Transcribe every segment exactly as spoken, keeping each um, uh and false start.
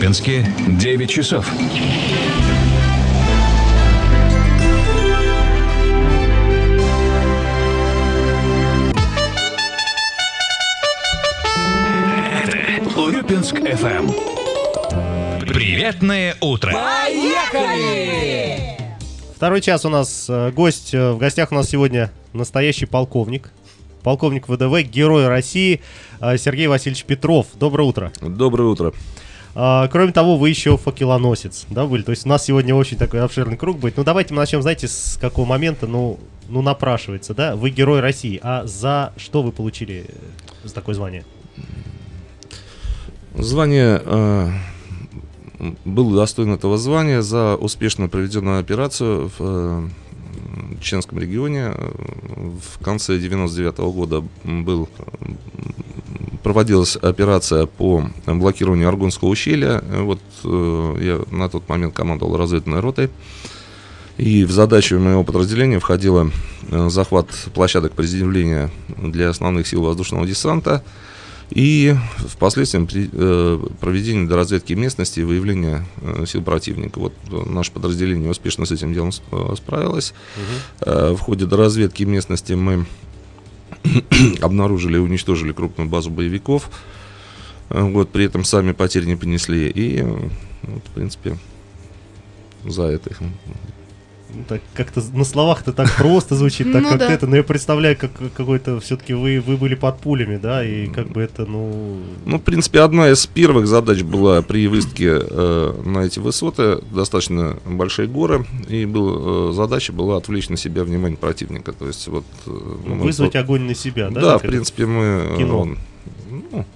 Урюпинске девять часов. Урюпинск эф эм. Приветное утро. Поехали! Второй час у нас э, гость. э, В гостях у нас сегодня настоящий полковник. Полковник ВДВ, Герой России э, Сергей Васильевич Петров. Доброе утро. Доброе утро. А, кроме того, вы еще факелоносец, да, были? То есть у нас сегодня очень такой обширный круг будет. Ну, давайте мы начнем, знаете, с какого момента, ну, ну напрашивается, да? Вы Герой России, а за что вы получили за такое звание? Звание э, было достойно этого звания за успешно проведенную операцию в э, Чеченском регионе. В конце девяносто девятого года был, проводилась операция по блокированию Аргунского ущелья. Вот э, я на тот момент командовал разведывательной ротой. И в задачу моего подразделения входило э, захват площадок приземления для основных сил воздушного десанта и впоследствии при, э, проведение доразведки местности и выявления э, сил противника. Вот э, наше подразделение успешно с этим делом э, справилось. Угу. Э, в ходе доразведки местности мы обнаружили и уничтожили крупную базу боевиков. Э, вот, при этом сами потери не понесли. И, э, вот, в принципе, за это их... Так, как-то на словах-то так просто звучит, так Ну как да. это, но я представляю, как какой-то все-таки вы, вы были под пулями, да, и как бы это, ну... Ну, в принципе, одна из первых задач была при высадке э, на эти высоты, достаточно большие горы, и был, э, задача была отвлечь на себя внимание противника. То есть, вот, э, ну, мы Вызвать вот, огонь на себя, да? Да, как в это? принципе, мы... Кино. э, ну,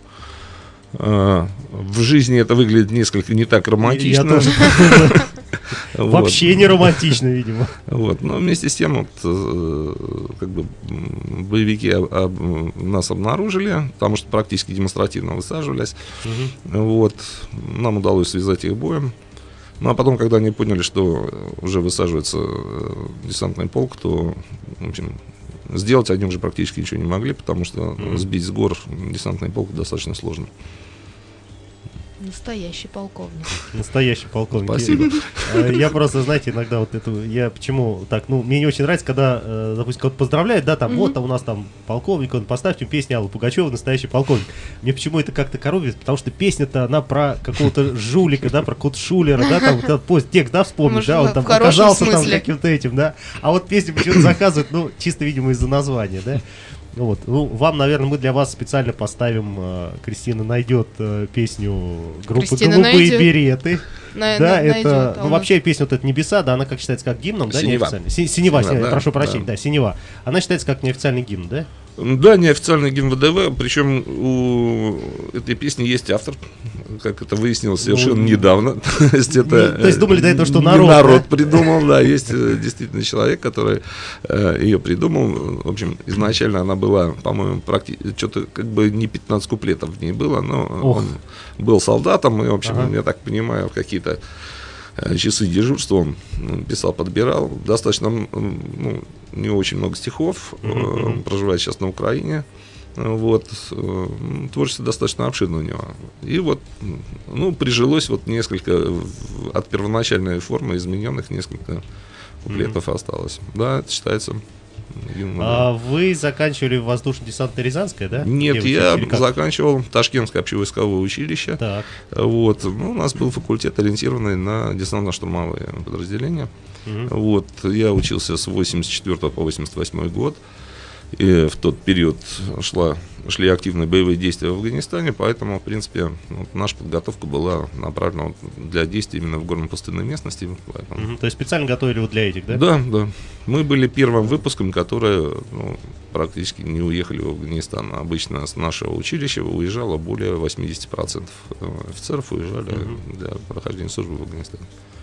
э, в жизни это выглядит несколько не так романтично. Я тоже. Вот. Вообще не романтично, видимо. Вот. Но вместе с тем, вот, э, как бы, м, боевики об- об- нас обнаружили, потому что практически демонстративно высаживались. Мгм. Вот. Нам удалось связать их боем. Ну а потом, когда они поняли, что уже высаживается э, десантный полк, то, в общем, сделать они уже практически ничего не могли, потому что Мгм. сбить с гор десантный полк достаточно сложно. Настоящий полковник. Настоящий полковник. Спасибо. Э, Я просто, знаете, иногда вот эту, я почему так, ну, мне не очень нравится, когда, э, допустим, кого-то поздравляют, да, там, Мгм. вот, а у нас там полковник, он, поставьте песню Аллы Пугачевой «Настоящий полковник». Мне почему это как-то коробит, потому что песня-то, она про какого-то жулика, да, про какого-то шулера, да, там, вот этот пост, текст, да, вспомнишь, Может, да, он в там хорошем оказался там смысле. каким-то этим, да, а вот песню почему-то заказывают, ну, чисто, видимо, из-за названия, да. Вот. Ну, вам, наверное, мы для вас специально поставим, э, Кристина найдет э, песню группы Кристина «Голубые найдет. береты». На- Да, на- найдет, это, а ну, у вообще песня вот эта «Небеса», да, она как считается как гимном, да, Синева. неофициально? Си- Синева, Синева, Синева, да, прошу прощения, да. да, Синева. Она считается как неофициальный гимн, да? Да, неофициальный гимн ВДВ, причем у этой песни есть автор, как это выяснилось совершенно Ну, недавно. То есть, это, не- то есть думали до этого, что не народ, народ да? придумал, да, есть э, действительно человек, который э, ее придумал. В общем, изначально она была, по-моему, практически, что-то как бы не пятнадцать куплетов в ней было, но Ох. он был солдатом, и, в общем, Ага. я так понимаю, в какие-то э, часы дежурства он ну, писал, подбирал. Достаточно, м, ну, не очень много стихов, э, Мгм. проживает сейчас на Украине. Вот, э, творчество достаточно обширно у него. И вот, ну, прижилось вот несколько, в- от первоначальной формы измененных несколько куплетов осталось. Да, это считается гимном. А вы заканчивали воздушно-десантное Рязанское, да? Нет, Где вы я учились, или как? заканчивал Ташкентское общевойсковое училище. Так. Вот, ну, у нас был факультет, ориентированный на десантно-штурмовые подразделения. Мгм. Вот, я учился с восемьдесят четвёртого по восемьдесят восьмой год. И в тот период шла, шли активные боевые действия в Афганистане, поэтому, в принципе, вот, наша подготовка была направлена вот для действий именно в горно-пустынной местности. Поэтому... Мгм. То есть специально готовили вот для этих, да? Да, да. Мы были первым выпуском, которые ну, практически не уехали в Афганистан. Обычно с нашего училища уезжало более восемьдесят процентов офицеров уезжали Мгм. для прохождения службы в Афганистане.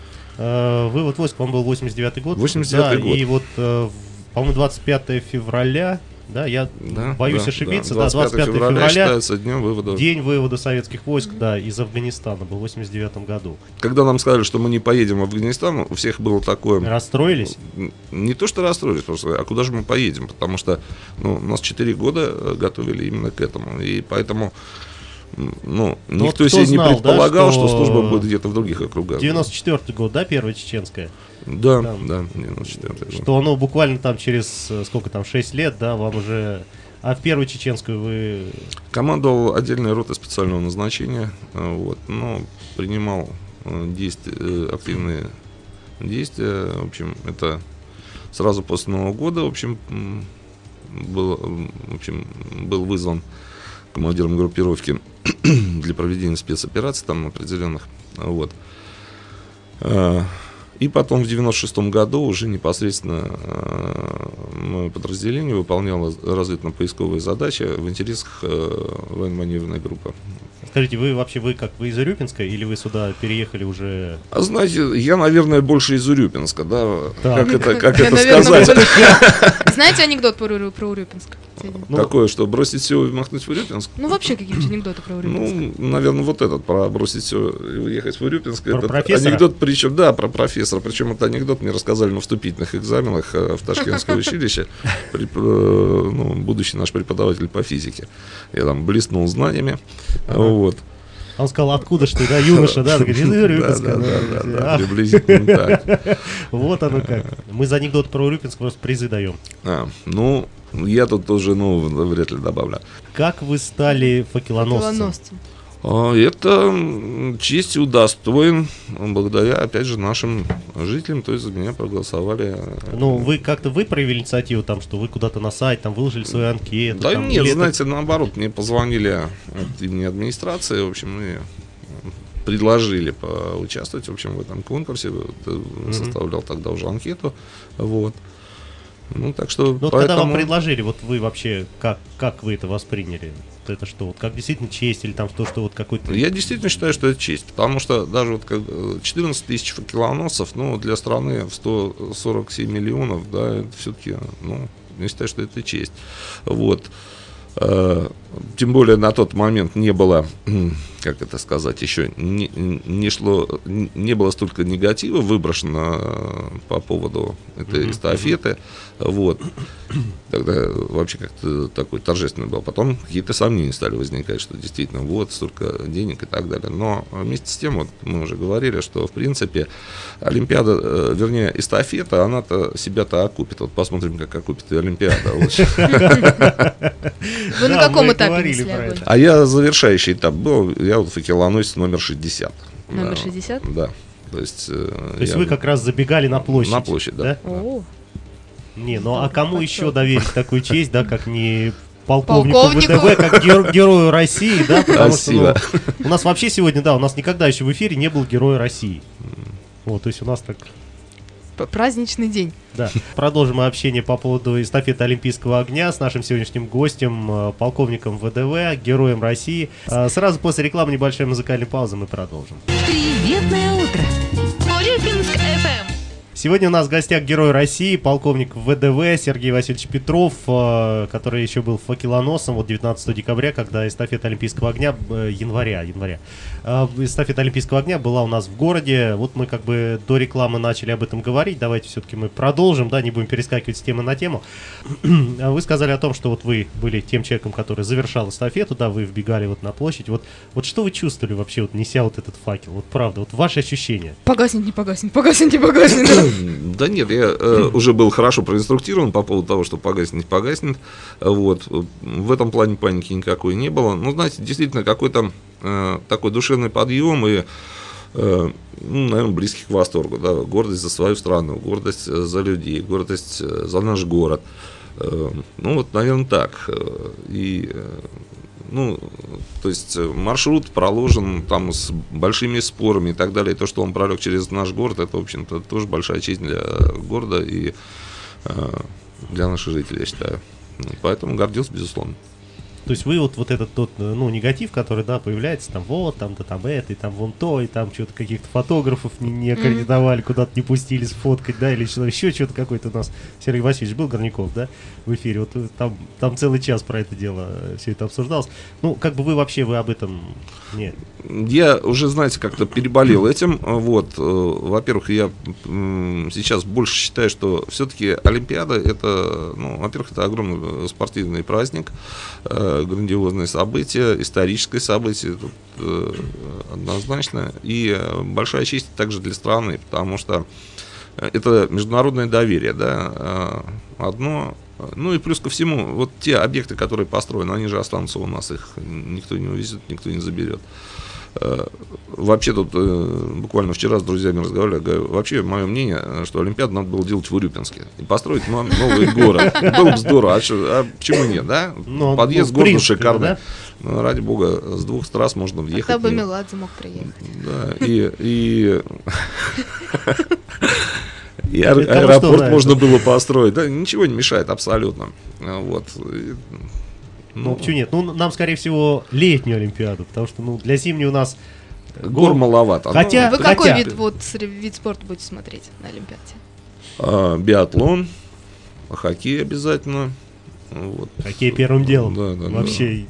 Э, Вы вот, по-моему, был восемьдесят девятый год. восемьдесят девятый да, год. И вот, э, в- по-моему, двадцать пятое февраля, да, я Да, боюсь да, ошибиться, да. да, двадцать пятое февраля, считается днем вывода. день вывода советских войск, да, из Афганистана был в восемьдесят девятом году. Когда нам сказали, что мы не поедем в Афганистан, у всех было такое... Расстроились? Не то, что расстроились, просто, а куда же мы поедем? Потому что ну, нас четыре года э, готовили именно к этому. И поэтому Ну, Но никто вот кто себе знал, не предполагал, да, что... что служба будет где-то в других округах. девяносто четвёртый год, да, первая чеченская? Да, Там. да, девяносто четвёртый год. Что, ну, буквально там через, э, сколько там, шесть лет, да, вам уже... А в первую чеченскую вы... Командовал отдельной ротой специального назначения, э, вот, но принимал э, действия, э, активные действия. В общем, это сразу после Нового года, в общем, м, был, м, в общем, был вызван командиром группировки для проведения спецопераций там определенных. Вот. Э, И потом в девяносто шестом году уже непосредственно э, мое подразделение выполняло разведывательно-поисковые задачи в интересах э, военно-маневренной группы. Скажите, вы вообще, вы как, вы из Урюпинска или вы сюда переехали уже... А знаете, я, наверное, больше из Урюпинска, да? Так. Как это, как Я, это наверное, сказать? Знаете анекдот про, Урю- про Урюпинск? Ну, Какое, что бросить все и махнуть в Урюпинск? Ну, вообще какие-нибудь анекдоты про Урюпинск. Ну, наверное, вот этот, про бросить все и уехать в Урюпинск. Про Этот профессора? анекдот, причем, да, про профессора. Причем это анекдот мне рассказали на вступительных экзаменах э, в Ташкентское училище. Преп- э, ну, будущий наш преподаватель по физике. Я там блеснул знаниями. Вот. он сказал, откуда ж ты, да, юноша, да? Он говорит, из Да, Урюпинска. да, Ну, да, да, да, а, приблизительно так. Вот оно как. Мы за анекдот про Урюпинск просто призы даем. А, ну, я тут тоже, ну, вряд ли добавлю. Как вы стали факелоносцем? Факелоносцем. А, Это м, честь удостоен благодаря, опять же, нашим жителям, то есть за меня проголосовали. Ну, вы как-то вы проявили инициативу, там, что вы куда-то на сайт, там, выложили свою анкету? Да там, нет, или это- знаете, наоборот, мне позвонили от имени администрации, в общем, и предложили поучаствовать, в общем, в этом конкурсе. Вот, э, составлял тогда уже анкету, вот. Ну, так что, Ну, вот когда вам поэтому- предложили, вот вы вообще, как, как вы это восприняли? Вот это что, вот как действительно честь или там то, что вот какой-то... Я действительно считаю, что это честь, потому что даже вот как э, четырнадцать тысяч факелоносцев, ну, для страны в сто сорок семь миллионов, да, это все-таки, ну, я считаю, что это честь. Вот. Э, Тем более на тот момент не было, м, как это сказать, еще не, не шло, не было столько негатива выброшено э, по поводу этой Мгм, эстафеты. Вот. Тогда вообще как-то такой торжественный был. Потом какие-то сомнения стали возникать, что действительно вот столько денег и так далее. Но вместе с тем, вот мы уже говорили, что в принципе Олимпиада, э, вернее эстафета, она-то себя-то окупит. Вот посмотрим, как окупит и Олимпиада. лучше. Вы на Да, каком мы этапе говорили несли про огонь? это. А я завершающий этап был, я вот факелоносец номер шестьдесят. Номер Да, шестьдесят? Да. То есть, э, То есть я- вы как раз забегали на площадь. На площадь, да. О, Не, ну а Добрый кому подход. еще доверить такую честь, да, как не полковнику, Полковнику. ВДВ, как гер- герою России, да, потому Спасибо. что ну, у нас вообще сегодня, да, у нас никогда еще в эфире не был героя России. Вот, то есть у нас так, п- праздничный день. да. Продолжим мы общение по поводу эстафеты Олимпийского огня с нашим сегодняшним гостем, э, полковником ВДВ, героем России. А, Сразу после рекламы небольшая музыкальная пауза, мы продолжим. Приветное утро. Урюпинск эф эм. Сегодня у нас в гостях герой России, полковник ВДВ Сергей Васильевич Петров, э, который еще был факелоносом вот девятнадцатого декабря, когда эстафета Олимпийского огня, э, января, января, э, эстафета Олимпийского огня была у нас в городе. Вот мы как бы до рекламы начали об этом говорить, давайте все-таки мы продолжим, да, не будем перескакивать с темы на тему. Вы сказали о том, что вот вы были тем человеком, который завершал эстафету, да, вы вбегали вот на площадь. Вот, вот что вы чувствовали вообще, вот неся вот этот факел? Вот правда, вот ваши ощущения? Погаснет, не погаснет, погаснет, не погаснет. Да нет, я э, уже был хорошо проинструктирован по поводу того, что погаснет, не погаснет. Вот. В этом плане паники никакой не было. Ну, знаете, действительно, какой-то э, такой душевный подъем и, э, ну, наверное, близкий к восторгу. Да? Гордость за свою страну, гордость э, за людей, гордость э, за наш город. Э, ну, вот, наверное, так. Э, И... э, Ну, то есть маршрут проложен там с большими спорами и так далее. И то, что он пролег через наш город, это, в общем-то, тоже большая честь для города и э, для наших жителей, я считаю. Ну, поэтому гордился, безусловно. То есть вы вот, вот этот тот, ну, негатив, который, да, появляется, там, вот, там, да, там, это, и там, вон то, и там, что-то каких-то фотографов не, не аккредитовали, куда-то не пустили сфоткать, да, или что еще что-то какой-то у нас, Сергей Васильевич был, Горняков, да, в эфире, вот там, там целый час про это дело, все это обсуждалось. Ну, как бы вы вообще, вы об этом, нет. Я уже, знаете, как-то переболел этим. Вот, э, во-первых, я м, сейчас больше считаю, что все-таки Олимпиада это, ну, во-первых, это огромный спортивный праздник. Э, э, грандиозное событие, историческое событие, тут, э, однозначно. И э, большая честь также для страны, потому что это международное доверие, да, э, одно. Ну и плюс ко всему, вот те объекты, которые построены, они же останутся у нас, их никто не увезет, никто не заберет. Вообще тут буквально вчера с друзьями разговаривали, говорю, вообще мое мнение, что Олимпиаду надо было делать в Урюпинске и построить новый город. Было бы здорово, а, что, а почему нет, да? Но, подъезд ну, в принципе, города шикарный. да? Ну, ради бога, с двух трасс можно въехать. Тогда бы Меладзе мог приехать. Да, и... и... И Это аэ- кому аэропорт что можно нравится. было построить. Да, ничего не мешает абсолютно. Вот. И, Ну, почему нет? Ну, нам, скорее всего, летнюю Олимпиаду, потому что, ну, для зимней у нас... гор маловато. Хотя- Вы какой хотя- вид, вот, сре- вид спорта будете смотреть на Олимпиаде? А, биатлон, хоккей обязательно. Вот. Хоккей первым делом. Да, да, да. Вообще.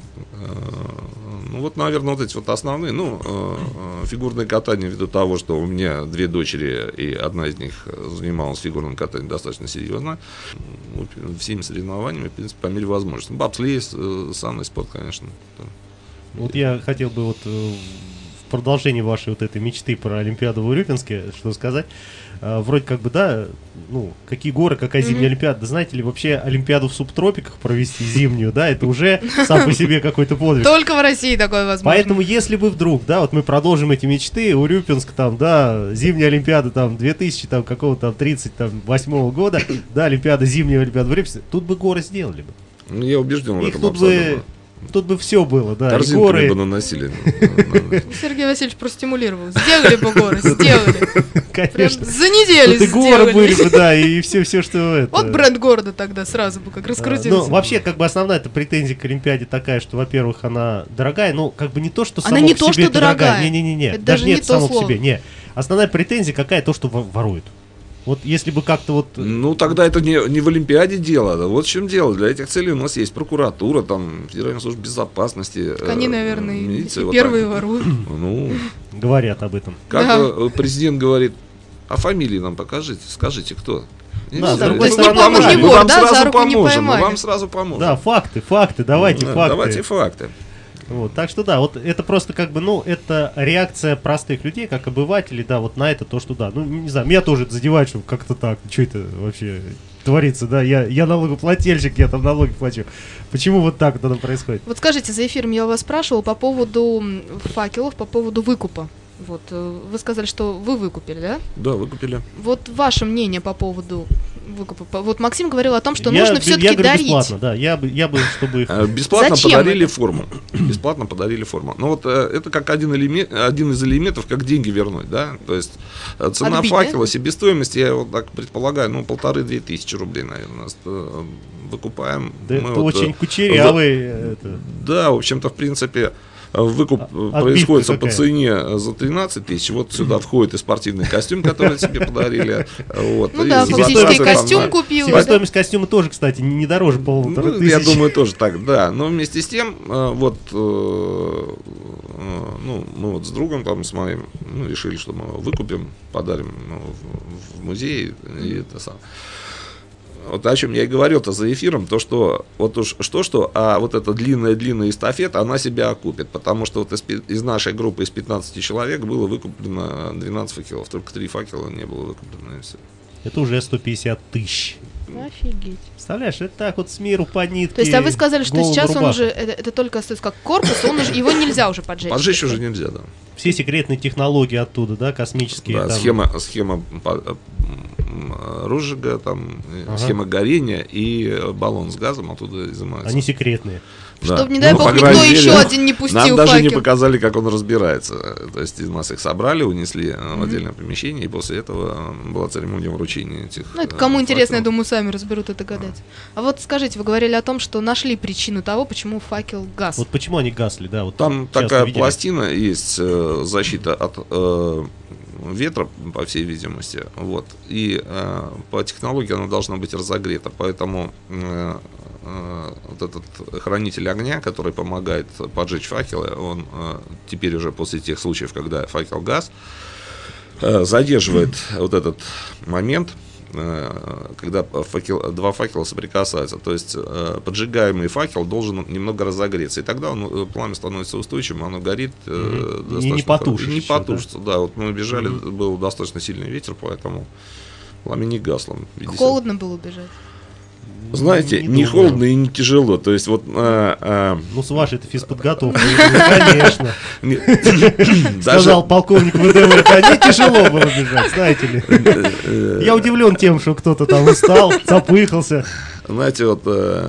А, ну вот, наверное, вот эти вот основные. Ну, а, а, фигурное катание, ввиду того, что у меня две дочери, и одна из них занималась фигурным катанием достаточно серьезно. Вот, всеми соревнованиями, в принципе, по мере возможности. Бобслей, э, санный спорт, конечно. Да. Вот я хотел бы вот э, в продолжении вашей вот этой мечты про Олимпиаду в Урюпинске, что сказать. А, вроде как бы, да, ну, какие горы, какая зимняя Мгм. Олимпиада. Да знаете ли, вообще Олимпиаду в субтропиках провести зимнюю, да, это уже сам по себе какой-то подвиг. Только в России такое возможно. Поэтому, если бы вдруг, да, вот мы продолжим эти мечты, Урюпинск там, да, зимняя Олимпиада там две тысячи там какого-то там тридцать восьмого года, да, Олимпиада, зимняя Олимпиада в Урюпинске, тут бы горы сделали бы. Ну, я убежден в Их этом тут бы, абсолютно. тут бы все было, да, и Корзинками горы, бы наносили. Сергей Васильевич простимулировал. Сделали бы горы, сделали. Прям конечно. за неделю Тут и горы были сделали. бы, да, и все, все, что это. Вот бренд города тогда сразу бы как А, раскрутился. Ну, вообще, как бы основная эта претензия к Олимпиаде такая, что, во-первых, она дорогая, ну, как бы не то, что Она само не по то, себе что это дорогая. дорогая. Не-не-не, Это даже даже нет не то само по слово. себе, не. Основная претензия какая, то, что во- воруют. Вот если бы как-то вот... Ну, тогда это не, не в Олимпиаде дело. Да. Вот в чем дело. Для этих целей у нас есть прокуратура, там, Федеральная служба безопасности. Так они, э, наверное, и- милиция, и вот первые так. воруют. Ну, Говорят об этом. как Да. э, президент говорит, а фамилии нам покажите, скажите, кто. И Да, всё. с другой Мы стороны, вам поможем, не мы вор, вам да, за сразу руку не поможем, мы поймали. вам сразу поможем. Да, факты, факты, давайте Да, факты. Давайте факты. Вот, так что да, вот это просто как бы, ну, это реакция простых людей, как обывателей, да, вот на это то, что да, ну, не знаю, меня тоже это задевает, что как-то так, что это вообще творится, да, я, я налогоплательщик, я там налоги плачу. Почему вот так это происходит? Вот скажите, за эфиром я у вас спрашивала по поводу м, факелов, по поводу выкупа. Вот, э, вы сказали, что вы выкупили, да? Да, выкупили. Вот ваше мнение по поводу выкупа. По- Вот Максим говорил о том, что Я нужно б- все-таки я говорю дарить. бесплатно, да, я бы, я бы, чтобы их... Э, Бесплатно Зачем подарили это? форму. Бесплатно подарили форму. Ну вот э, это как один, элемент, один из элементов, как деньги вернуть, да. То есть э, цена Отбить, факела, да? себестоимость, я вот так предполагаю, ну полторы-две тысячи рублей, наверное, э, выкупаем. Да Мы это вот, э, очень кучерявый... это, Да, в общем-то, в принципе, э, выкуп А- э, отбивка происходит по какая? цене э, за тринадцать тысяч. Вот сюда входит и спортивный костюм, который тебе подарили. Вот, Ну и да, за фактически затраты там костюм на- купил. да? Себестоимость костюма тоже, кстати, не дороже полутора Ну, тысяч. я думаю, тоже так, да. Но вместе с тем, э, вот, э, э, ну, мы вот с другом там, с моим, ну, решили, что мы его выкупим, подарим ну, в, в музей. И это сам. Вот о чем я и говорил-то за эфиром, то, что вот уж что-что, а вот эта длинная-длинная эстафета, она себя окупит, потому что вот из, пи- из нашей группы, из пятнадцати человек было выкуплено двенадцать факелов, только три факела не было выкуплено, и все. Это уже сто пятьдесят тысяч. Офигеть. Представляешь, это так вот с миру по нитке. То есть, а вы сказали, что голым сейчас он рубахом. уже, это, это только остается как корпус, он уже, его нельзя уже поджечь. Поджечь уже нельзя, да. Все секретные технологии оттуда, да, космические. Да, там. схема, схема по- м, розжига, там, э, Ага. схема горения и э, баллон с газом оттуда изымается. Они секретные. Да. Чтоб, не дай Ну, бог, по никто крайней еще мере, один не пустил Нам даже не факел. показали, как он разбирается. То есть из нас их собрали, унесли э, в отдельное помещение, и после этого э, была церемония вручения этих. Ну, это э, кому интересно, я факелов. думаю, сами разберут это гадать. А вот скажите, вы говорили о том, что нашли причину того, почему факел гас. Вот почему они гасли, да? Вот Там часто такая видели. пластина есть, э, защита от э, ветра, по всей видимости. Вот. И э, по технологии она должна быть разогрета. Поэтому э, э, вот этот хранитель огня, который помогает поджечь факелы, он э, теперь уже после тех случаев, когда факел гас, э, задерживает вот этот момент. э, когда факел, два факела соприкасаются. То есть э, поджигаемый факел должен немного разогреться. И тогда он, э, пламя становится устойчивым, оно горит. Э, Mm-hmm. достаточно и не потушится. И не потушится, да? да. Вот мы убежали, Mm-hmm. был достаточно сильный ветер, поэтому пламя не гасло. Холодно было убежать. Знаете, не, не холодно и не тяжело. То есть вот... А, а... Ну, с вашей-то физподготовкой, конечно. Даже... Сказал полковник ВДВ, да, не тяжело было бежать, знаете ли. Я удивлен тем, что кто-то там устал, запыхался. Знаете, вот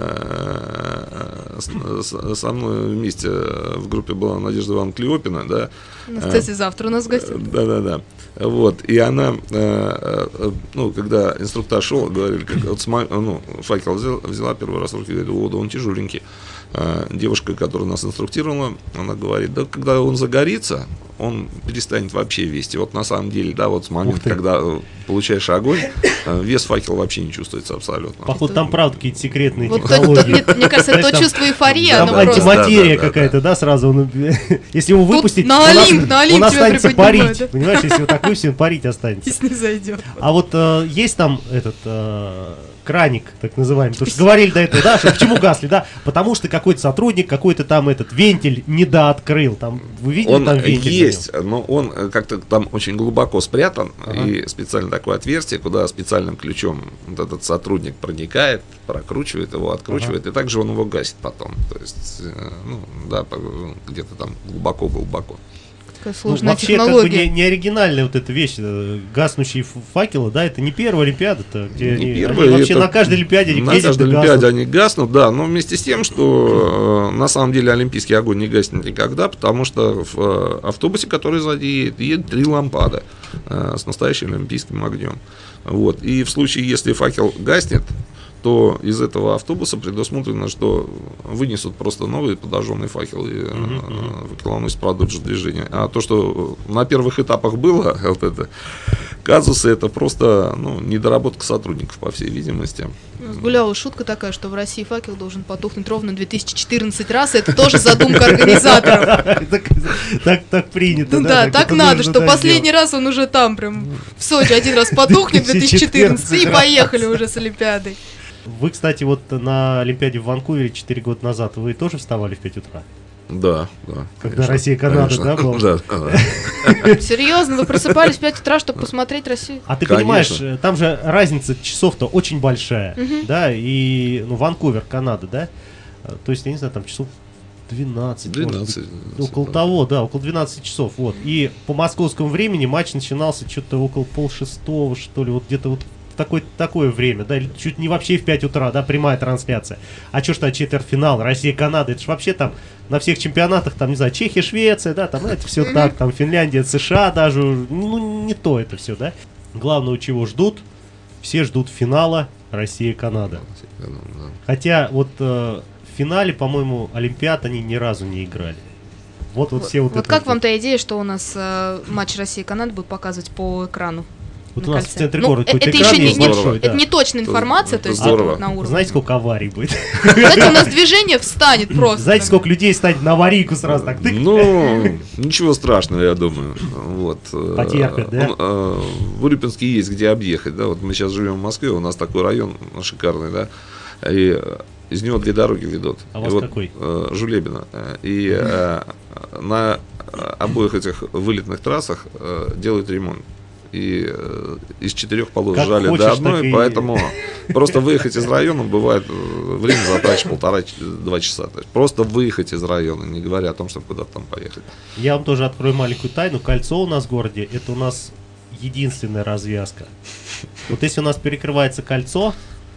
э, с, со мной вместе в группе была Надежда Ивановна Клеопина, да. Ну, кстати, завтра у нас в гостях. Да-да-да. Вот, и она, э, э, ну, когда инструктор шел, говорили, как, вот, ну, факел взял, взяла первый раз в руки, говорит, о, да он тяжеленький. Э, девушка, которая нас инструктировала, она говорит, да, когда он загорится, он перестанет вообще весить. Вот на самом деле, да, вот с момента, когда получаешь огонь, вес факела вообще не чувствуется абсолютно. Походу, там правда какие-то секретные вот технологии. То, мне кажется, это то чувство эйфории, там оно просто... антиматерия да, да, какая-то, да, сразу. Он, если его Тут выпустить, на он, Олимп, нас, на Олимп он останется приподнимает, парить. да? Понимаешь, если его так выпустить, он парить останется. Если не зайдет. А вот э, есть там этот э, краник, так называемый. Потому что говорили до этого, да, что почему гасли, да? Потому что какой-то сотрудник, какой-то там этот вентиль недооткрыл. Там, вы видели Он там вентиль? есть, но он как-то там очень глубоко спрятан, Ага. и специально такое отверстие, куда специальным ключом вот этот сотрудник проникает, прокручивает его, откручивает, ага. и также он его гасит потом. То есть, ну, да, где-то там глубоко-глубоко. Такая Ну, сложная вообще, как бы технология. не, не оригинальная вот эта вещь, э, гаснущие ф- факелы, да, это не первая Олимпиада-то, где Не они, первая, они вообще это на каждой Олимпиаде они На ездят каждой и Олимпиаде гаснут. они гаснут, да, но вместе с тем, что э, на самом деле олимпийский огонь не гаснет никогда, потому что в э, автобусе, который сзади едет, едет три лампады э, с настоящим олимпийским огнем. Вот. И в случае, если факел гаснет, то из этого автобуса предусмотрено, что вынесут просто новый подожженный факел и uh-huh. факелоносец продолжит движение. А то, что на первых этапах было, вот это, казусы, это просто ну, недоработка сотрудников, по всей видимости. Гуляла шутка такая, что в России факел должен потухнуть ровно две тысячи четырнадцать раз, и это тоже задумка организаторов. Так принято. Ну да, так надо, что последний раз он уже там, прям в Сочи один раз потухнет, две тысячи четырнадцатый, и поехали уже с Олимпиадой. Вы, кстати, вот на Олимпиаде в Ванкувере четыре года назад, вы тоже вставали в пять утра? Да, да. Когда Россия-Канада, да, была? Да, да. Серьезно, вы просыпались в пять утра, чтобы посмотреть Россию? А ты Конечно. понимаешь, там же разница часов-то очень большая, Мгм. да, и, ну, Ванкувер, Канада, да, то есть, я не знаю, там часов двенадцать, может быть, двенадцать. около да. того, да, около двенадцати часов, вот, и по московскому времени матч начинался что-то около полшестого, что ли, вот где-то вот такое, такое время, да, или чуть не вообще в пять утра, да, прямая трансляция. А что ж там четвертьфинал, Россия-Канада, это же вообще там на всех чемпионатах, там, не знаю, Чехия, Швеция, да, там это все так, там Финляндия, США даже, ну, не то это все, да. Главное, чего ждут, все ждут финала Россия-Канада. Да. Хотя вот э, в финале, по-моему, Олимпиад они ни разу не играли. Вот, вот все вот, Вот это как вот. вам та идея, что у нас э, матч России-Канады будут показывать по экрану? Вот на у нас кольце? в центре Ну, города э- какой-то это экран еще не, есть не- большой, это да. не точная информация, Это то есть здорово. это вот на уровне. Знаете, сколько аварий будет? Знаете, у нас движение встанет просто. Знаете, сколько людей станет на аварийку сразу так? Тык. Ну, ничего страшного, я думаю. Вот. э, Потерпят, да? он, э, В Урюпинске есть где объехать, да. Вот мы сейчас живем в Москве, у нас такой район шикарный, да. И э, из него две дороги ведут. А у И вас вот, какой? э, Жулебино. Э, И э, на обоих этих вылетных трассах э, делают ремонт. И э, из четырех полос Как сжали хочешь, до одной, так и- поэтому просто выехать из района бывает э, время затрачивать полтора-два часа. То есть просто выехать из района, не говоря о том, чтобы куда-то там поехать. Я вам тоже открою маленькую тайну. Кольцо у нас в городе, это у нас единственная развязка. Вот если у нас перекрывается кольцо,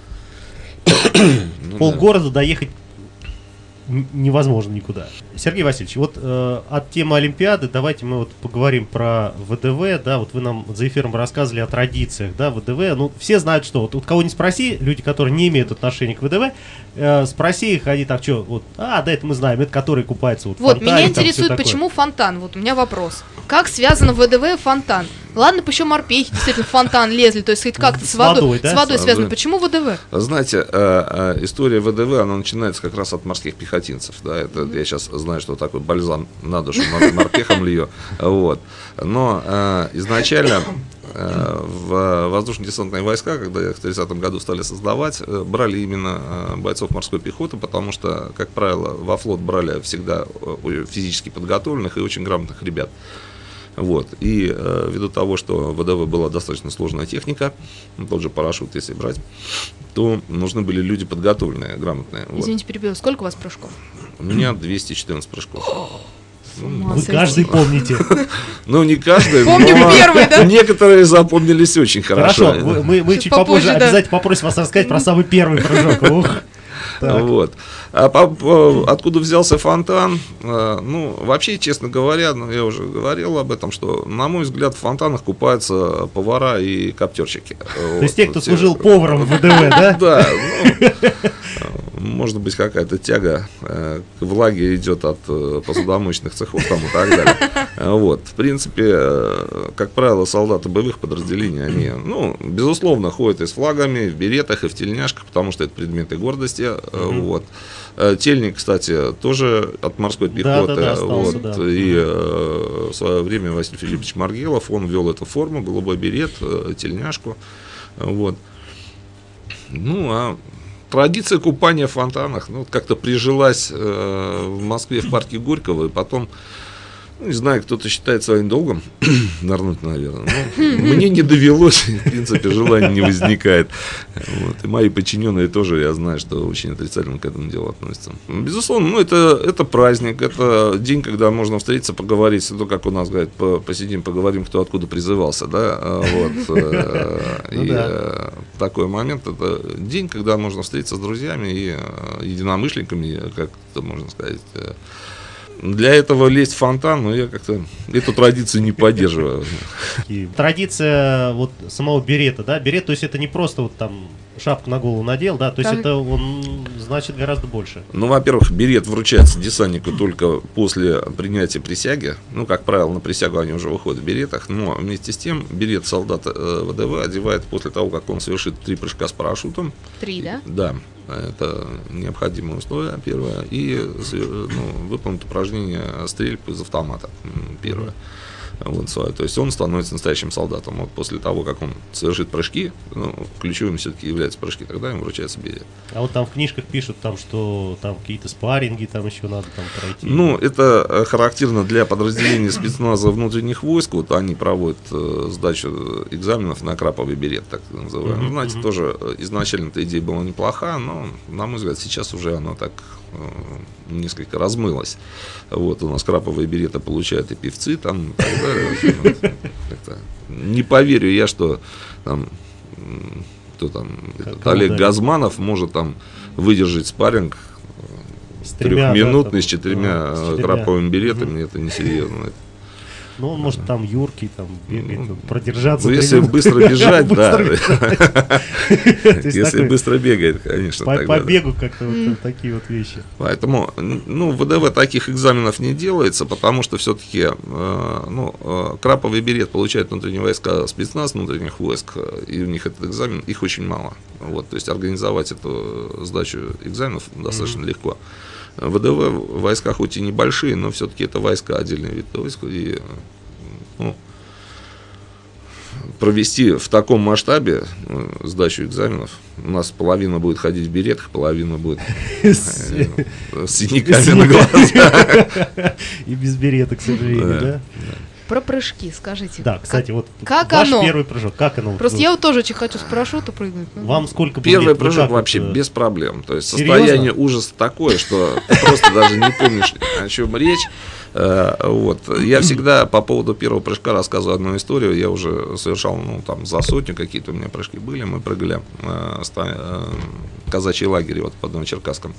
Ну, полгорода доехать н- невозможно никуда. Сергей Васильевич, вот э, от темы Олимпиады давайте мы вот поговорим про ВДВ, да, вот вы нам за эфиром рассказывали о традициях, да, ВДВ, ну, все знают, что, вот, вот кого не спроси, люди, которые не имеют отношения к ВДВ, э, спроси их, они так, что, вот, а, да, это мы знаем, это которые купаются вот в Вот, фонтане, меня там всё интересует, такое. почему фонтан? Вот у меня вопрос. Как связано ВДВ и фонтан? Ладно, бы еще морпехи действительно в фонтан лезли, то есть хоть как-то с С водой, водой, да? с водой С связано. водой. Почему ВДВ? Знаете, э, э, история ВДВ, она начинается как раз от морских пехотинцев. Да, это я сейчас знаю, что такой бальзам на душу мор- морпехам лью. Вот. Но э, изначально э, в воздушно-десантные войска, когда их в тридцатом году стали создавать, э, брали именно э, бойцов морской пехоты, потому что, как правило, во флот брали всегда э, физически подготовленных и очень грамотных ребят. Вот. И э, ввиду того, что ВДВ была достаточно сложная техника, ну, тот же парашют, если брать, то нужны были люди подготовленные, грамотные. Вот. Извините, перебила. Сколько у вас прыжков? У меня двести четырнадцать прыжков. Ума Вы сойти. каждый помните. Ну, не каждый, Помним но первый, да? некоторые запомнились очень хорошо. Хорошо, вы- мы мы Чуть чуть попозже попозже, да. обязательно попросим вас рассказать про самый первый прыжок. Ух. Так. Вот. А по- по- откуда взялся фонтан? Э, Ну, вообще, честно говоря, ну, я уже говорил об этом, что, на мой взгляд, в фонтанах купаются повара и коптерщики. То есть те, кто служил поваром в ВДВ, да? Да, ну, может быть, какая-то тяга э, к влаге идет от э, посудомоечных цехов там, и так далее. Э, Вот. В принципе, э, как правило, солдаты боевых подразделений, они, ну, безусловно, ходят и с флагами, в беретах, и в тельняшках, потому что это предметы гордости. Э, Вот. Э, Тельник, кстати, тоже от морской пехоты. Да-да-да, остался, Вот. да. И э, в свое время Василий Филиппович Маргелов, он ввел эту форму, голубой берет, э, тельняшку. Вот. Ну, а традиция купания в фонтанах, ну, вот как-то прижилась э, в Москве в парке Горького, и потом, ну, не знаю, кто-то считает своим долгом нырнуть, наверное. Но мне не довелось, в принципе, желания не возникает. Вот. И мои подчиненные тоже, я знаю, что очень отрицательно к этому делу относятся. Безусловно, ну, это, это праздник, это день, когда можно встретиться, поговорить, ну, как у нас говорят, по- посидим, поговорим, кто откуда призывался, да, а, вот. э, Ну И да. э, такой момент, это день, когда можно встретиться с друзьями и э, единомышленниками, как это можно сказать. э, Для этого лезть в фонтан, но я как-то эту традицию не поддерживаю. Такие. Традиция вот самого берета, да? Берет, то есть это не просто вот там шапку на голову надел, да? То есть Так. это он значит гораздо больше. Ну, во-первых, берет вручается десантнику только после принятия присяги. Ну, как правило, на присягу они уже выходят в беретах. Но вместе с тем берет солдат э, ВДВ одевает после того, как он совершит три прыжка с парашютом. Три, да? Да, это необходимое условие, первое. И све- ну, выполнить упражнение стрельбы из автомата, м, первое. Вот, свое. То есть он становится настоящим солдатом. Вот после того, как он совершит прыжки, ну, ключевым все-таки являются прыжки, тогда ему вручается берет. А вот там в книжках пишут, там, что там какие-то спарринги там еще надо там пройти. Ну, это э, характерно для подразделений спецназа внутренних войск. Вот они проводят э, сдачу экзаменов на краповый берет, так называемый. Мгм, Знаете, мгм. тоже э, изначально эта идея была неплоха, но, на мой взгляд, сейчас уже она так э, несколько размылась. Вот у нас краповые береты получают и певцы, там, и так далее. Вот, как-то не поверю я, что там, м, кто там, этот, кому Олег дали? Газманов может там выдержать спарринг С тремя, да, трехминутный там, с четырьмя а, с э, четырьмя. краповыми беретами, это несерьезно. Ну, он может там юркий, там бегает, там, продержаться. Ну, три если минуты. быстро бежать, да. Быстро То есть Если такой быстро бегает, конечно, По тогда да. побегу как-то вот такие вот вещи. Поэтому, ну, в ВДВ таких экзаменов не делается, потому что все-таки, э, ну, э, краповый берет получают внутренние войска, спецназ внутренних войск, э, и у них этот экзамен, их очень мало. Вот, то есть организовать эту сдачу экзаменов достаточно легко. ВДВ войска хоть и небольшие, но все-таки это войска, отдельный вид войск, и, ну, провести в таком масштабе э, сдачу экзаменов. У нас половина будет ходить в беретах, половина будет э, с синяками на глазах. И без берета, к сожалению, Да. да? Про прыжки скажите. Да, кстати, вот как ваш оно? первый прыжок, как оно? Просто вот, я вот тоже очень хочу с парашюта прыгнуть. ну. Вам сколько было Первый лет? Вы прыжок как вот, вообще э, без проблем. То есть Серьезно? состояние ужаса такое, что ты просто даже не помнишь, о чем речь. Э, Вот. Я всегда по поводу первого прыжка рассказываю одну историю. Я уже совершал, ну, там, за сотню какие-то у меня прыжки были. Мы прыгали э, ста- э, казачий лагерь вот под Новочеркасском.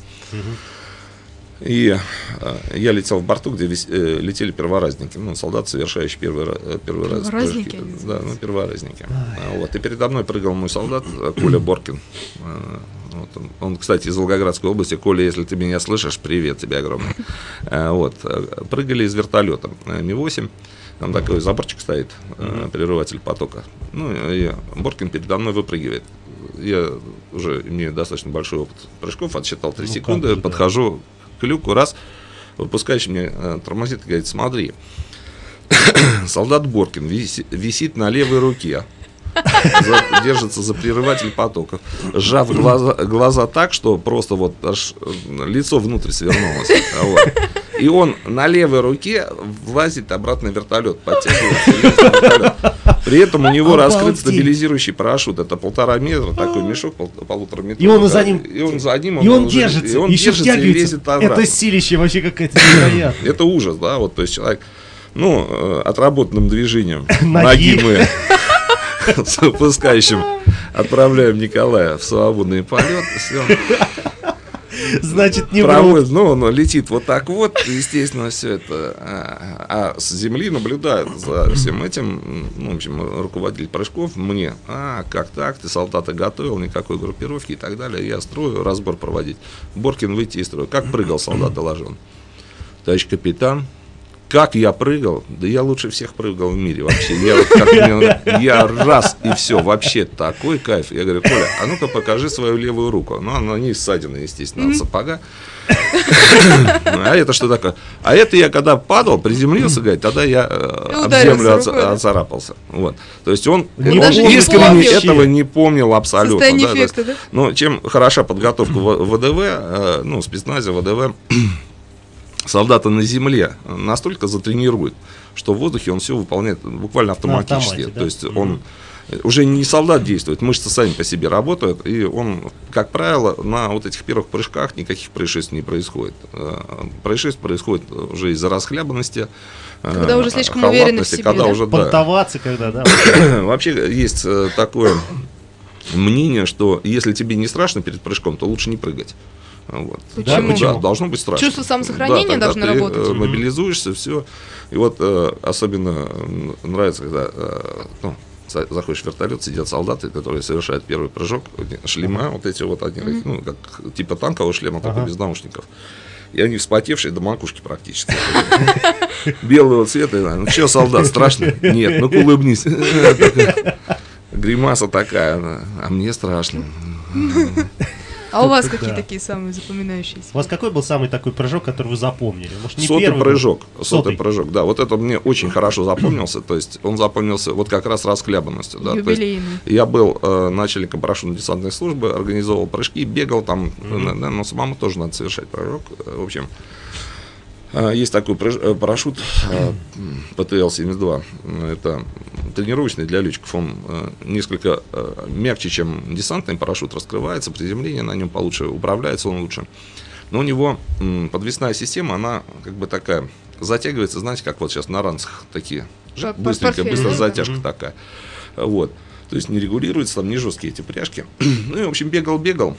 И э, я летел в борту, где вис- э, летели перворазники, ну, солдаты, совершающие первый, ра- э, первый раз Перворазники прыжки. они Да, ну, перворазники. А, Вот. И передо мной прыгал мой солдат э, Коля Боркин. Э, Вот он, он, кстати, из Волгоградской области. Коля, если ты меня слышишь, привет тебе огромный. Э, Вот. Э, Прыгали из вертолета э, Ми восемь. Там такой заборчик стоит, э, прерыватель потока. Ну, и Боркин передо мной выпрыгивает. Я уже имею достаточно большой опыт прыжков, отсчитал три Ну, секунды, как же, да. подхожу к люку, раз, выпускающий мне э, тормозит и говорит: смотри. солдат Боркин виси- висит на левой руке, за- держится за прерыватель потоков, сжав глаза, глаза так, что просто вот аж лицо внутрь свернулось. Вот. И он на левой руке влазит обратно в вертолет, подтягивается и лезет в вертолет. При этом у него Обалдеть. раскрыт стабилизирующий парашют. Это полтора метра, такой мешок пол- полутора метра. И он за ним- И он за ним, И он уже- держится, и он еще держится и втягивается. лезет обратно. Это силище вообще какая-то невероятная. Это ужас, да, вот, то есть человек, ну, э, отработанным движением Ноги. ноги мы с выпускающим отправляем Николая в свободный полет, все, Значит, не врут. проводит, ну, он летит вот так вот, естественно, все это, а, а с земли наблюдает за всем этим, ну, в общем, руководитель прыжков мне, а, как так, ты солдата готовил, никакой группировки и так далее, я строю, разбор проводить. Боркин выйти из строя, как прыгал солдат, доложен. Товарищ капитан, как я прыгал, да я лучше всех прыгал в мире вообще. Я, вот как мне, я раз и все, вообще такой кайф. Я говорю, Коля, а ну-ка покажи свою левую руку. Ну, она на ней ссадина, естественно, от сапога. А это что такое? А это я когда падал, приземлился, говорит, тогда я э, об Ударился землю рукой, да? отцарапался. Вот. То есть он, Не он даже не искренне помнил. этого не помнил абсолютно. Состояние да, то есть, эффекта, да? но чем хороша подготовка в ВДВ, э, ну, в спецназе ВДВ, солдата на земле настолько затренирует, что в воздухе он все выполняет буквально автоматически. автомате, да? То есть он уже не солдат действует, мышцы сами по себе работают, и он, как правило, на вот этих первых прыжках никаких происшествий не происходит. Э, Происшествие происходит уже из-за расхлябанности, э, Когда уже слишком уверены в халатности, себе, когда да? уже, да. Понтоваться, когда, да. Вообще есть э, такое мнение, что если тебе не страшно перед прыжком, то лучше не прыгать. Вот. Да, Почему? почему? Да, должно быть страшно. Чувство самосохранения Да, тогда должно ты, работать. э, мобилизуешься, все. И вот э, особенно м, нравится, когда э, ну, за- заходишь в вертолет, сидят солдаты, которые совершают первый прыжок, шлема, вот эти вот они, ну, как типа танкового шлема, только Ага. без наушников. И они вспотевшие до макушки практически. Белого цвета. Ну что, солдат, страшно? Нет, ну-ка улыбнись. Гримаса такая, а мне страшно. А у вас Да. какие такие самые запоминающиеся? У вас какой был самый такой прыжок, который вы запомнили? Может, не Сотый первый был? прыжок. Сотый Сотый. прыжок, да. Вот это мне очень хорошо запомнился. То есть он запомнился вот как раз расхлябанностью. Да. То есть Юбилейный. я был э, начальником парашютно-десантной службы, организовал прыжки, бегал там, э, да, но самому тоже надо совершать прыжок. Э, В общем, э, есть такой прыж- э, парашют э, пэ тэ эл семьдесят два. Это тренировочный для летчиков. Он э, несколько э, мягче, чем десантный парашют, раскрывается, приземление на нем получше, управляется он лучше. Но у него м, подвесная система, она как бы такая, затягивается, знаете, как вот сейчас на ранцах такие, Как быстренько, портфель, быстро да? затяжка Мгм. такая. Вот. То есть не регулируется, там не жесткие эти пряжки. Ну и, в общем, бегал-бегал.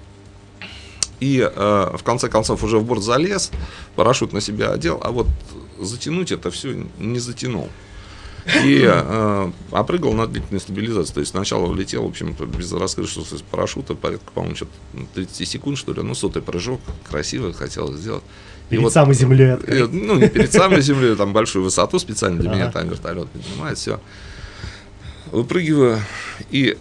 И э, в конце концов уже в борт залез, парашют на себя одел, а вот затянуть это все не затянул. И э, опрыгал на длительной стабилизации. То есть сначала влетел, в общем, без раскрывшегося парашюта, порядка, по-моему, что-то тридцать секунд, что ли, ну, сотый прыжок, красиво хотелось сделать. И Перед вот, самой землей э, открыть. ну, не перед самой землей, там большую высоту специально для меня, Ага. там вертолет поднимает, все. Выпрыгиваю, и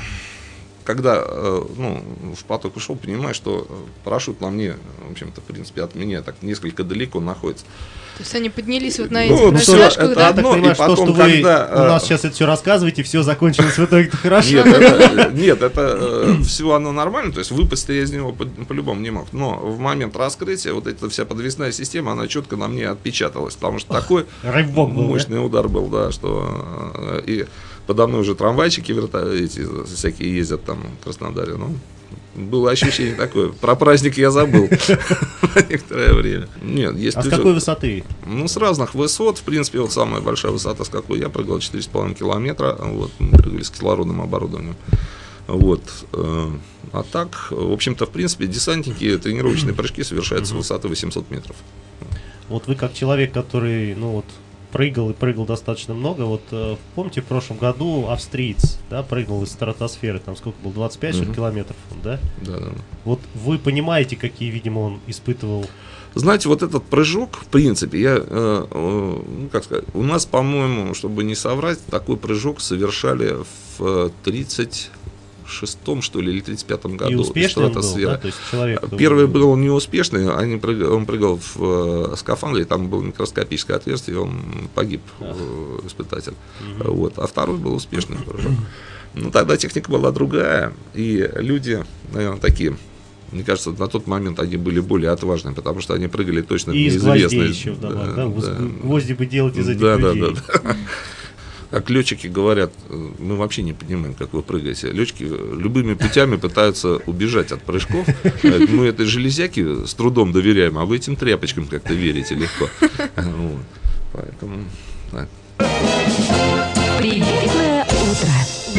когда э, ну, в поток ушел, понимаю, что э, парашют на мне, в общем-то, в принципе, от меня так несколько далеко находится. То есть они поднялись вот на Ну, этих ну, всё, растяжках, это да? Я так одно, понимаю, и что то, потом, что вы когда, у нас э, сейчас это все рассказываете, все закончилось в итоге хорошо. Нет, это, нет, это все оно нормально, то есть выпасть я из него по- по-любому не мог. Но в момент раскрытия вот эта вся подвесная система, она четко на мне отпечаталась, потому что такой Рывок был, да? мощный удар был, да, что э, и подо мной уже трамвайчики верта- эти всякие ездят там в Краснодаре, ну, было ощущение такое. Про праздник я забыл на некоторое время. Нет, есть А с люди- какой высоты? Ну, с разных высот. В принципе, вот самая большая высота, с какой я прыгал, четыре с половиной километра. Вот, мы прыгали с кислородным оборудованием. Вот. э, А так, в общем-то, в принципе, десантники, тренировочные прыжки совершают с высоты восемьсот метров. Вот вы как человек, который, ну вот, прыгал и прыгал достаточно много, вот э, помните, в прошлом году австриец, да, прыгнул из стратосферы, там сколько было, двадцать пять что ли, Мгм. километров, да? Да, да, да. Вот вы понимаете, какие, видимо, он испытывал. Знаете, вот этот прыжок, в принципе, я, э, э, ну, как сказать, у нас, по-моему, чтобы не соврать, такой прыжок совершали в тридцать шестом, что ли, или тридцать пятом году. И успешный он что-то был, сверх. да? То есть человек Первый был неуспешный, они прыг- он прыгал в э, скафандре, там было микроскопическое отверстие, и он погиб, Ах. э, испытатель. Вот. А второй был успешный прыжок. Ну, тогда техника была другая, и люди, наверное, такие, мне кажется, на тот момент они были более отважны, потому что они прыгали точно в И из гвоздей неизвестность. еще вдобавок, Да, да? да. Гвозди бы делать из этих Да, да, людей. да, да. Как летчики говорят, мы вообще не понимаем, как вы прыгаете. Летчики любыми путями пытаются убежать от прыжков. Мы этой железяке с трудом доверяем, а вы этим тряпочкам как-то верите легко. Вот. Поэтому так. Приятное утро.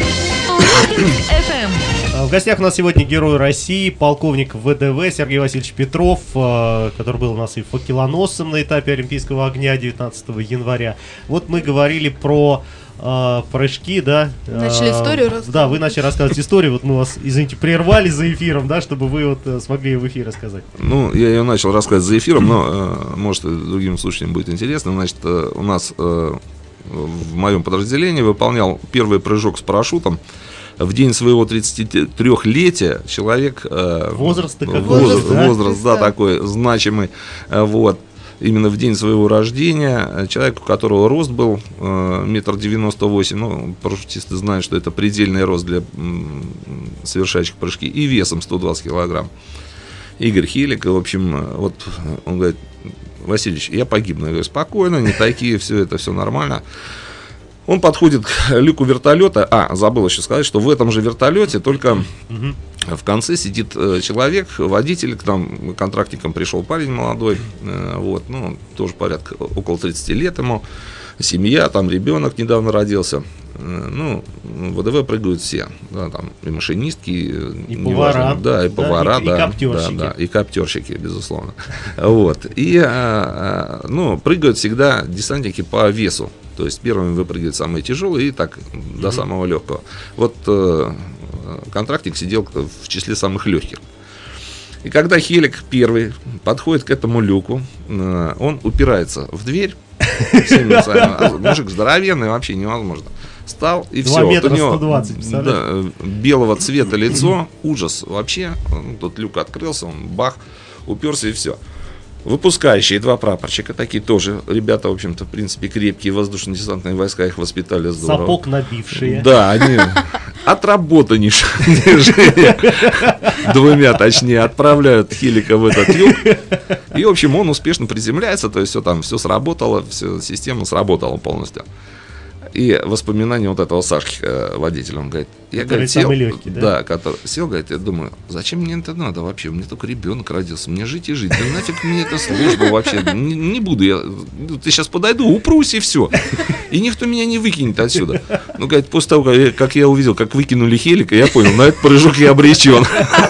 Урюпинск эф эм. А, В гостях у нас сегодня герой России, полковник ВДВ Сергей Васильевич Петров, а, который был у нас и факелоносцем на этапе Олимпийского огня девятнадцатого января. Вот мы говорили про а, прыжки, да? Начали А, историю рассказывать. Да, вы начали рассказывать историю. Вот мы вас, извините, прервали за эфиром, да, чтобы вы вот э, смогли ее в эфире рассказать. Ну, я ее начал рассказывать за эфиром, но, э, может, и другим слушателям будет интересно. Значит, э, у нас э, в моем подразделении выполнял первый прыжок с парашютом. В день своего тридцатитрёхлетия человек... э, Возраст-то какой? возраст, Возраст, да? возраст, да, такой значимый. э, Вот. Именно в день своего рождения э, человек, у которого рост был э, метр девяносто восемь, ну, парашютисты знают, что это предельный рост для м, совершающих прыжки, и весом сто двадцать килограмм. Игорь Хелик, в общем, э, вот он говорит: Васильевич, я погибну. Я говорю: спокойно, не такие, все это, все нормально. Он подходит к люку вертолета. А, забыл еще сказать, что в этом же вертолете только Мгм. в конце сидит э, человек, водитель, к нам контрактникам пришел парень молодой, э, вот, ну, тоже порядка, около тридцати лет ему, семья, там ребенок недавно родился. Э, ну, в ВДВ прыгают все, да, там и машинистки, И неважно, повара, да, и да, повара, и- и да, коптерщики. да, да, и коптерщики, безусловно. Вот, и, э, э, ну, прыгают всегда десантники по весу. То есть первыми выпрыгивают самые тяжелые и так до Мгм. самого легкого. Вот э, контрактник сидел в числе самых легких. И когда Хелик первый подходит к этому люку, э, он упирается в дверь. Всеми своими, а мужик здоровенный, вообще невозможно. Стал и Два все. метра Вот у него сто двадцать, представляешь? да, белого цвета лицо, ужас вообще. Ну, тут люк открылся, он бах, уперся и все. Выпускающие два прапорщика, такие тоже ребята, в общем-то, в принципе, крепкие, воздушно-десантные войска их воспитали здорово. Сапог набившие. Да, они отработаннейшие двумя, точнее, отправляют Хелика в этот люк. И, в общем, он успешно приземляется, то есть все там, все сработало, все, система сработала полностью. И воспоминания вот этого Сашки, э, водителя, он говорит, я, Который говорит, сел, самый легкий, да? да, который сел, говорит, я думаю, зачем мне это надо вообще, у меня только ребенок родился, мне жить и жить, да нафиг мне эта служба вообще, не, не буду я, ты сейчас подойду, упрусь и все, и никто меня не выкинет отсюда. Ну, говорит, после того, как я, как я увидел, как выкинули Хелика, я понял, на этот прыжок я обречен.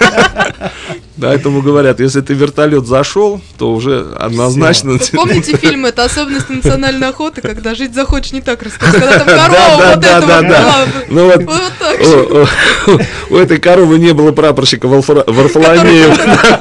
Поэтому говорят, если ты в вертолет зашел, то уже однозначно... Вот помните фильм «Это особенность национальной охоты», когда жить захочешь не так рассказать, когда там корова Да, да, вот да, это да, вот да. была бы. Ну вот, Вот так же. о- о- у этой коровы не было прапорщика Варфра- Варфоломеева.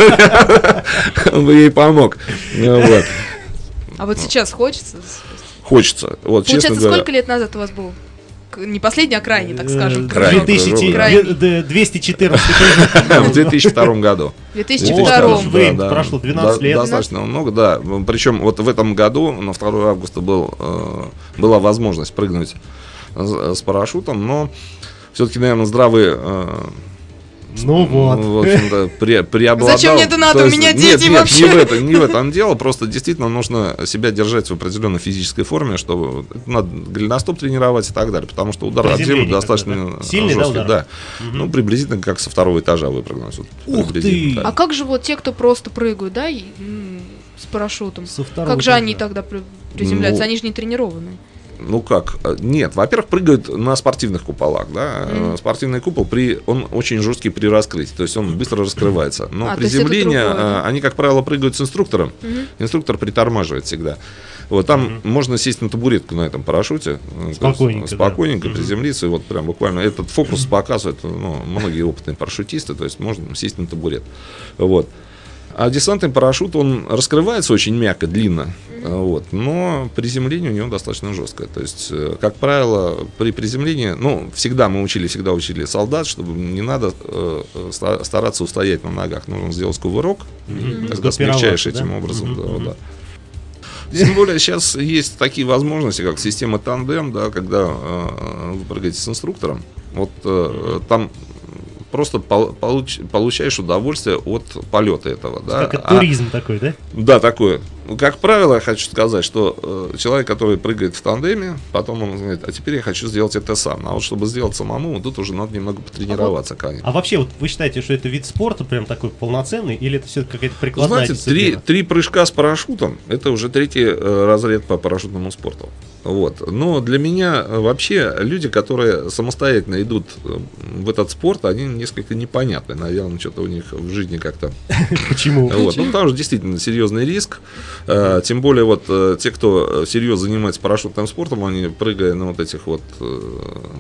Он бы ей помог. Ну вот. А вот сейчас хочется? Хочется. Вот, честно Получается, говоря. сколько лет назад у вас был? К- Не последний, а крайний, так скажем. Э, Крайний две тысячи прыжок, да. две- д- двести четырнадцатый прыжок. В две тысячи втором году. В две тысячи О, втором. хорошо. Время прошло двенадцать лет. Достаточно много, да. Причем вот в этом году, на второе августа, был, э, была возможность прыгнуть с, с парашютом, но все-таки, наверное, здравый... э, Ну вот. в общем-то, пре- преобладал. Зачем мне это надо? То У есть, меня нет, дети нет, вообще. Не в, это, не в этом дело, просто действительно нужно себя держать в определенной физической форме, чтобы надо голеностоп тренировать и так далее, потому что удар от земли Приземление достаточно какое-то, да? Сильный, да, жесткий, удар? да. Мгм. Ну, приблизительно как со второго этажа выпрыгнуть. Вот, Ух приблизительно ты! так. А как же вот те, кто просто прыгают, да, и, м, с парашютом? Со второго Как же этажа. они тогда при- приземляются? Ну, Они же не тренированные. Ну как? Нет, во-первых, прыгают на спортивных куполах, да. Мгм. Э, Спортивный купол при, он очень жесткий при раскрытии, то есть он быстро раскрывается. Но А, то есть это приземление, другое, да? э, они, как правило, прыгают с инструктором. Мгм. Инструктор притормаживает всегда. Вот там можно сесть на табуретку на этом парашюте, э, то есть Спокойненько, да. спокойненько Мгм. приземлиться, и вот прям буквально этот фокус показывает, ну, многие опытные парашютисты, то есть можно сесть на табурет. Вот. А десантный парашют, он раскрывается очень мягко, длинно, вот, но приземление у него достаточно жесткое. То есть, э, как правило, при приземлении, ну, всегда мы учили, всегда учили солдат, чтобы не надо э, ста- стараться устоять на ногах. Нужно сделать кувырок, Мгм. когда смягчаешь Сгруппироваться, этим да? образом. Мгм, Да, мгм. да. Тем более сейчас есть такие возможности, как система тандем, да, когда э, вы прыгаете с инструктором. Вот э, там просто пол- получ- получаешь удовольствие от полета этого. Да. Как это А- туризм такой, да? да, такое. Ну, как правило, я хочу сказать, что э, человек, который прыгает в тандеме, потом он говорит, а теперь я хочу сделать это сам. А вот чтобы сделать самому, тут уже надо немного потренироваться, конечно. А вообще, вот вы считаете, что это вид спорта прям такой полноценный, или это все-таки какая-то прикладная Знаете, три, дисциплина? три прыжка с парашютом — это уже третий э, разряд по парашютному спорту. Вот. Но для меня э, вообще люди, которые самостоятельно идут э, в этот спорт, они несколько непонятны. Наверное, что-то у них в жизни как-то. Почему? Вот. Ну, потому что действительно серьезный риск. Э, Тем более, вот э, те, кто серьезно занимается парашютным спортом, они, прыгая на вот этих вот э,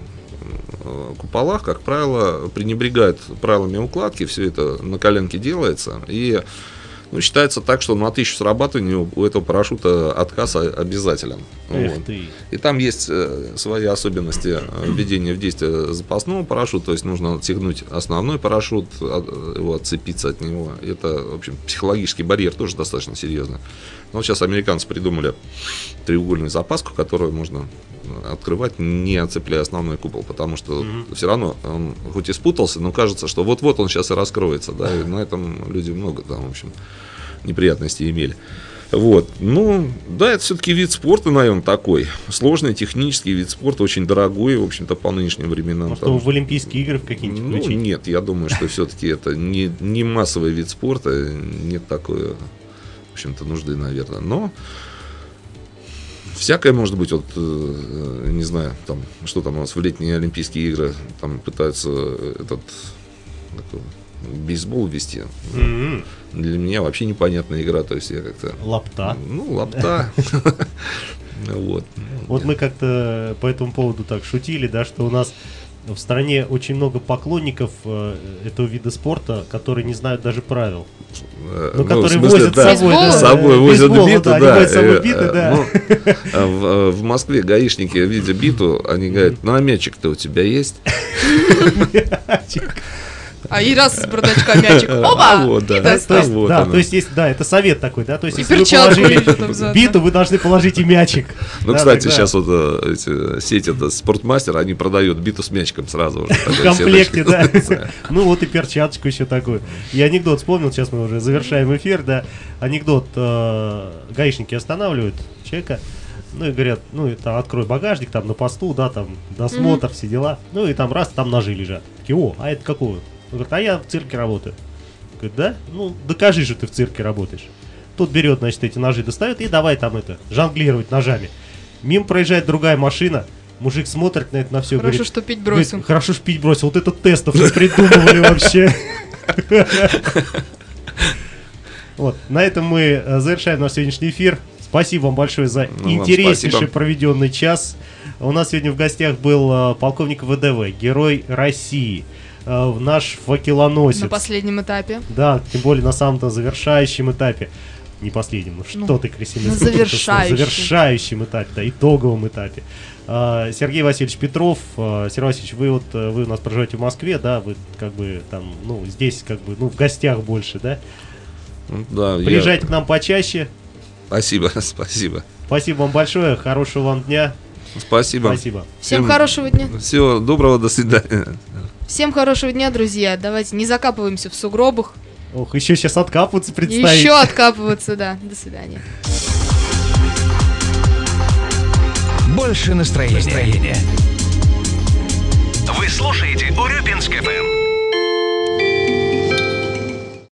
э, куполах, как правило, пренебрегают правилами укладки. Все это на коленке делается. И ну, считается так, что на тысячу срабатываний у у этого парашюта отказ о- обязателен. Эх Вот. ты. И там есть э, свои особенности э, введения в действие запасного парашюта, то есть нужно отстегнуть основной парашют, от- его отцепиться от него. Это, в общем, психологический барьер тоже достаточно серьезный. Но вот сейчас американцы придумали треугольную запаску, которую можно открывать, не отцепляя основной купол, потому что Мгм. все равно он хоть и спутался, но кажется, что вот-вот он сейчас и раскроется, да, и на этом люди много там, в общем, неприятностей имели. Вот, ну, да, это все-таки вид спорта, наверное, такой, сложный технический вид спорта, очень дорогой, в общем-то, по нынешним временам. Может, там. его в Олимпийские игры в какие-нибудь Ну, включить? нет, я думаю, что все-таки это не, не массовый вид спорта, нет такой, в общем-то, нужды, наверное. Но всякое может быть, вот, э, не знаю, там, что там у нас в летние Олимпийские игры, там пытаются этот такой, бейсбол ввести. М-м. Для меня вообще непонятная игра, то есть я как-то, Лапта. ну, лапта. Вот. Вот мы как-то по этому поводу так шутили, да, что у нас в стране очень много поклонников э, этого вида спорта, которые не знают даже правил. Э, Ну, в которые смысле, возят да, с собой, да, с собой возят бейсбол, биту, да, да. они возят с собой э, биты, э, да. ну, а в, э, в Москве гаишники, видя биту, они говорят, ну, а мячик-то у тебя есть? А и раз с бардачка мячик. А Опа! вот, да. И Да, достал. то есть, вот да, оно. то есть есть, да, это совет такой, да, то есть И если вы перчатку положили еще там заодно. биту, вы должны положить и мячик. Ну, Да, кстати, тогда сейчас вот э, эти, сеть, это Спортмастер, они продают биту с мячиком сразу уже. в комплекте, да. Ну вот и перчаточку еще такую. И анекдот вспомнил, сейчас мы уже завершаем эфир, да. Анекдот, э, гаишники останавливают человека, ну и говорят, ну это открой багажник, там на посту, да, там досмотр, все дела. Ну и там раз, там ножи лежат. Такие, о, а это какого? Он говорит, а я в цирке работаю. Говорит, да? Ну, докажи же, ты в цирке работаешь. Тут берет, значит, эти ножи достает и давай там это, жонглировать ножами. Мимо проезжает другая машина, мужик смотрит на это, на все, Хорошо, говорит, что пить говорит, бросил. хорошо, что пить бросил, вот этот тестов не придумывали вообще. Вот, на этом мы э, завершаем наш сегодняшний эфир. Спасибо вам большое за Ну, вам интереснейший спасибо. проведенный час. У нас сегодня в гостях был э, полковник ВДВ, герой России, э, наш факелоносец. На последнем этапе. Да, тем более на самом-то завершающем этапе. Не последнем, ну что Ну, ты, Кристина? на испортила, завершающем. завершающем этапе, да, итоговом этапе. А, Сергей Васильевич Петров. а, Сергей Васильевич, вы вот э, вы у нас проживаете в Москве, да, вы как бы там, ну, здесь как бы, ну, в гостях больше, да? Да, я- Приезжайте к нам почаще. Спасибо, спасибо. Спасибо вам большое, хорошего вам дня. Спасибо. Спасибо. Всем хорошего дня. Всего доброго, до свидания. Всем хорошего дня, друзья. Давайте не закапываемся в сугробах. Ох, еще сейчас откапываться предстоит. Еще откапываться, да. До свидания. Больше настроения. Вы слушаете Урюпинск эф эм.